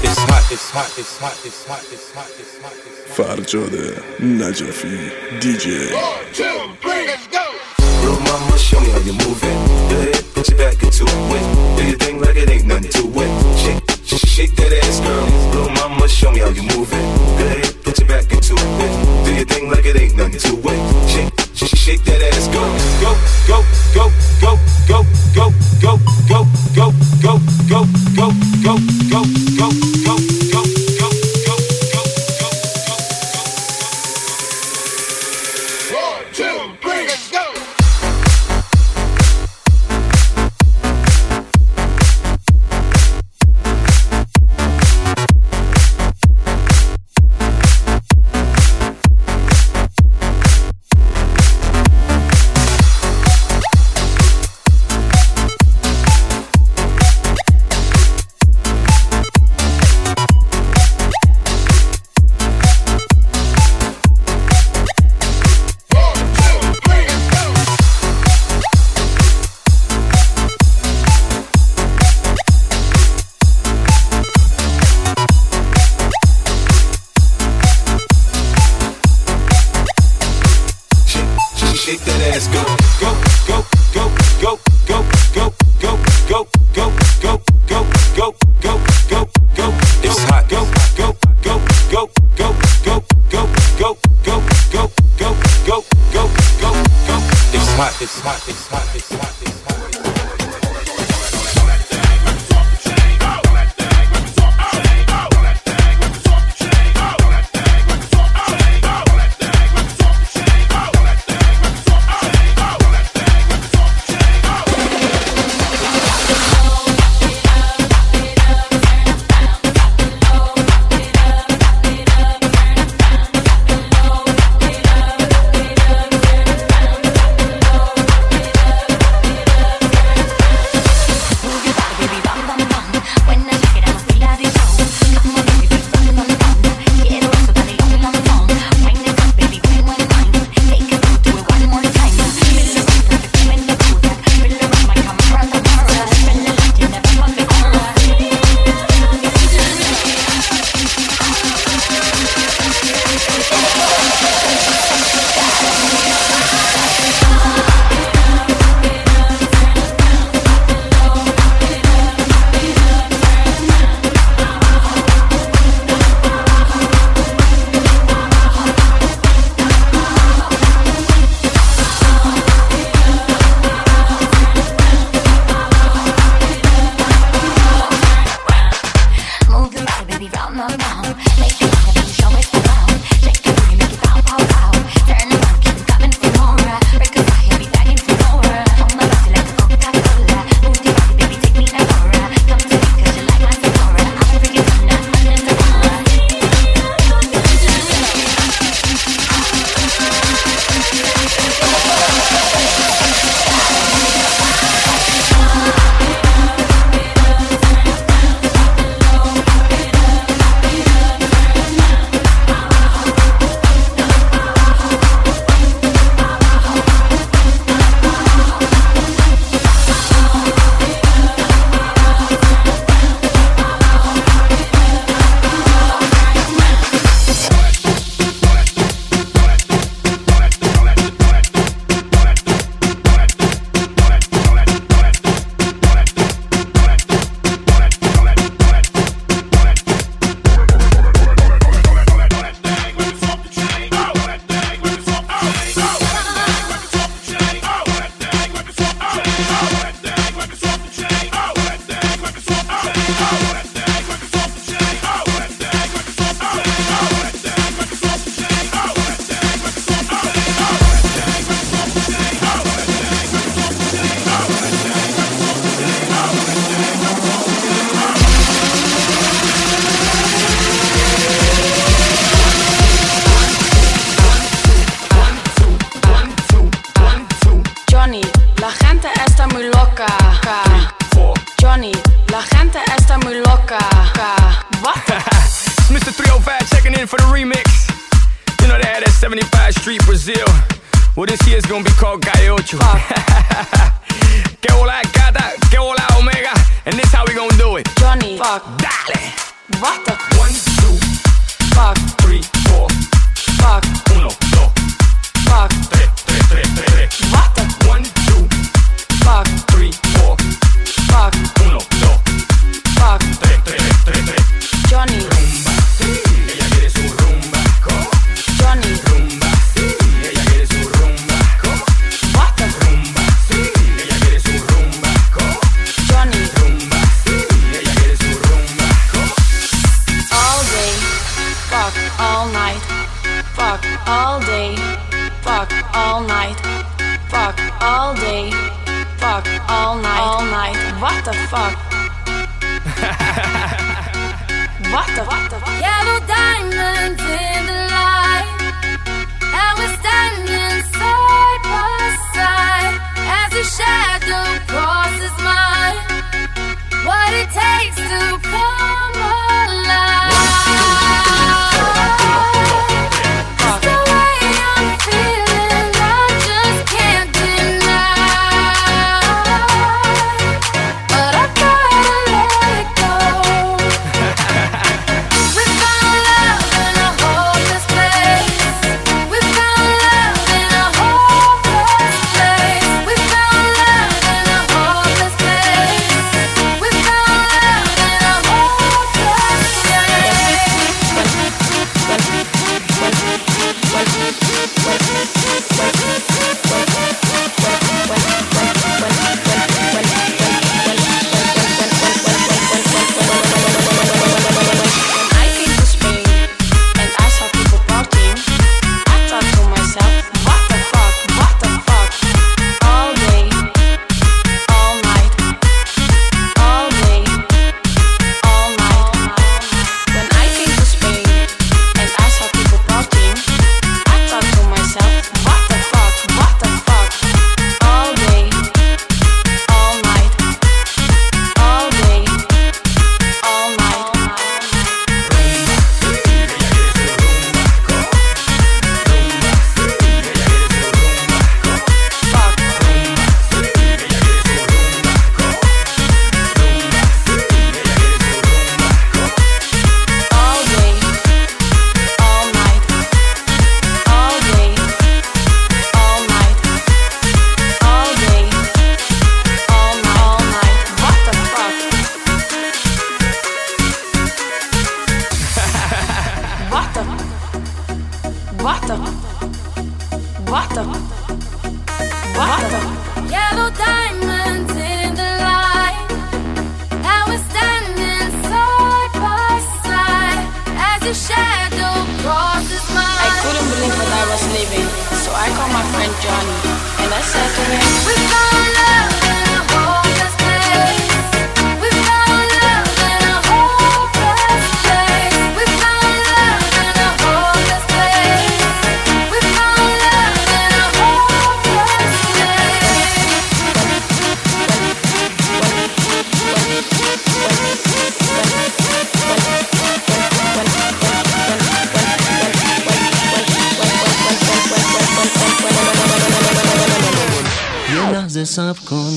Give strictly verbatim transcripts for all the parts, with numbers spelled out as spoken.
It's hot, it's hot, it's hot, it's hot, it's hot, it's hot, it's hot. Farjode, Najafi, D J. One, two, three, let's go. Little mama, show me how you move it. Go ahead, put your back into it. Do your thing like it ain't nothing to it. Shake, shake, shake that ass, girl. Little mama, show me how you move it. Go ahead, put your back into it. Do your thing like it ain't nothing to it. Shake, shake, shake that ass, go, go, go, go, go, go, go, go, go, go, go, go, go, go, go, go, go, go. seventy-five Street, Brazil. Well, this year's gonna be called Calle Ocho. Que hola gata, que hola omega. And this how we gonna do it. Johnny, fuck. Dale. What? all day, fuck all night, fuck all day, fuck all night, all night. What the fuck? What the what the fuck? Yellow diamonds in the light, and we're standing side by side as your shadow crosses mine. What it takes to come alive. Just the way I'm feeling, I just can't deny. But I gotta let it go. We found love in a hopeless place. We found love in a hopeless place. We found love in a hopeless place. We found love in a hopeless I came to Spain and I saw people partying. I thought to myself, what the fuck, what the fuck? All day, all night, all day, all night. When I came to Spain and I saw people partying, I thought to myself, what the fuck, what the fuck? All day, all night, all day, all night. Fuck. All day, all night, all day, all night, all day, all night, all night. What the fuck? What the? What the? What the? What the? Yellow diamonds in the light, and we're standing side by side as your shadow crosses I mine. couldn't believe that I was leaving, so I called my friend Johnny and I said to him, We found love in a hopeless place. We found love in a hopeless place. We found love in a hopeless place. We found love in a hopeless llenas de Sapcon.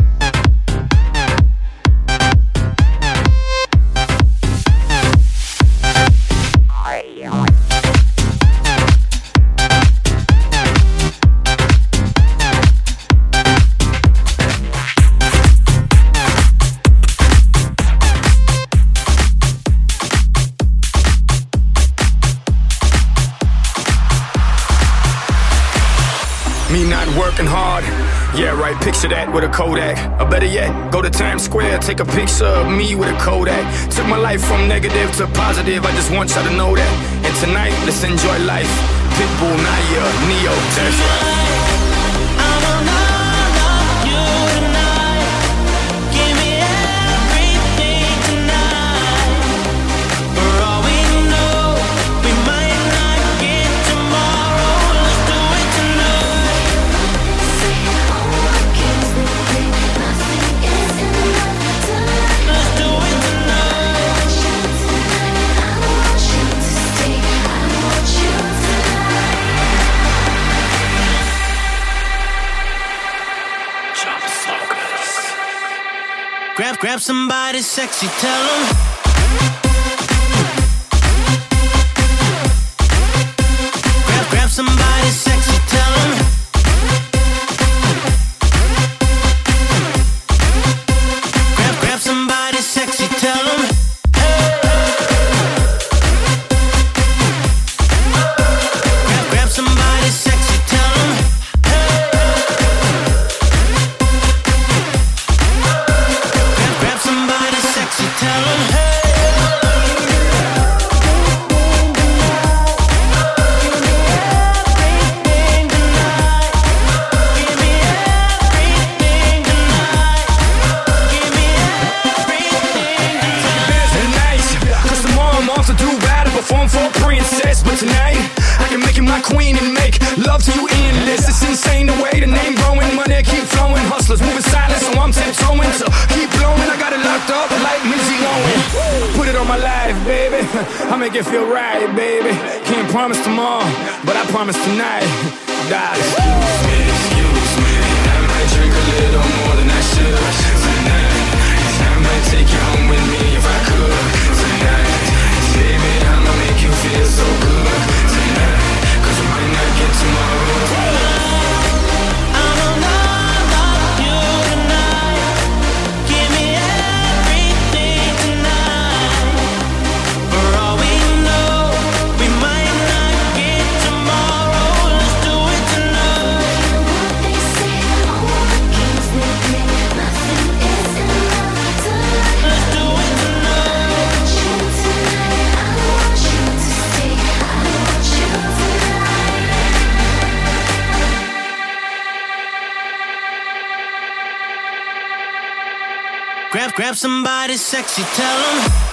Me not working hard. Yeah, right, picture that with a Kodak. Or better yet, go to Times Square, take a picture of me with a Kodak. Took my life from negative to positive, I just want y'all to know that. And tonight, let's enjoy life. Pitbull, Naya, Neo, that's right. Grab, grab somebody sexy, tell them. Grab, grab somebody sexy, tell them. Grab, grab somebody sexy, tell them. Grab, grab somebody sexy, tell them. Grab, grab somebody sexy, tell them. off the do-rag to perform for a princess. But tonight, I can make you my queen and make love to you endless. It's insane the way the name growing, money keep flowing. Hustlers moving silent, so I'm tiptoeing. So keep blowing, I got it locked up like Missy Owen. Put it on my life, baby. I make it feel right, baby. Can't promise tomorrow, but I promise tonight. God, excuse me, excuse me. I might drink a little more than I should tonight. I might take you home with me if I could tonight. Baby, I'ma make you feel so good tonight. Cause we might not get tomorrow. Grab, grab somebody sexy, tell them